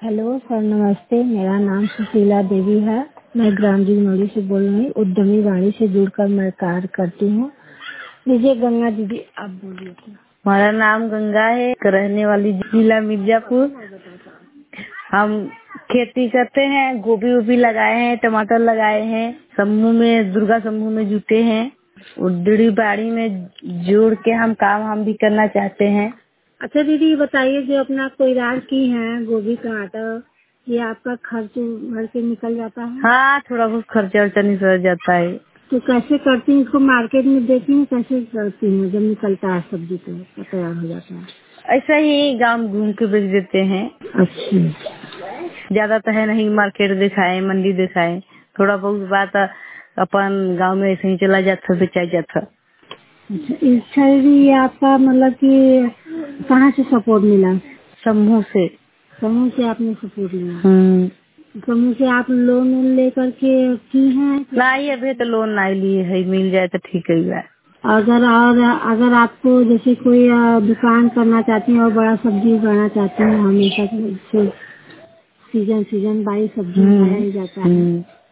Hello sir, नमस्ते। मेरा नाम सुशीला देवी है। मैं ग्राम जीवनौली से बोल रही हूँ। उद्यमी वाणी से जुड़कर मैं कार्य करती हूँ। लीजिए गंगा दीदी, आप बोलिए। हमारा नाम गंगा है, रहने वाली जिला मिर्जापुर। हम खेती करते हैं, गोभी वोभी लगाए हैं, टमाटर लगाए हैं। समूह में, दुर्गा समूह में जुटे हैं। उद्यमी बाड़ी में जोड़ के हम काम हम भी करना चाहते हैं। अच्छा दीदी, ये बताइए, जो अपना कोई राज की है गोभी टमाटर, ये आपका खर्च भर के निकल जाता है? हाँ, थोड़ा बहुत खर्चा वर्चा निकल जाता है। तो कैसे करती हैं इसको? मार्केट में देती हैं? कैसे करती हैं जब निकलता है सब्जी तो तैयार हो जाता है? ऐसा ही गांव घूम के बेच देते हैं। अच्छा, ज्यादा तो है नहीं, मार्केट दिखाए, मंडी दिखाए। थोड़ा बहुत बात अपन गांव में ऐसे ही चला जाता, बेचा जाता। अच्छा दीदी, आपका मतलब कि कहाँ से सपोर्ट मिला? समूह से। समूह से आपने सपोर्ट लिया? हम्म। समूह से आप लोन लेकर के की हैं? नहीं, अभी तो लोन नहीं लिए है, मिल जाए तो ठीक है। अगर आपको जैसे कोई दुकान करना चाहती हैं और बड़ा सब्जी उगाना चाहती हैं, हमेशा से सीजन सीजन बाई सब्जी उगाया ही जाता है,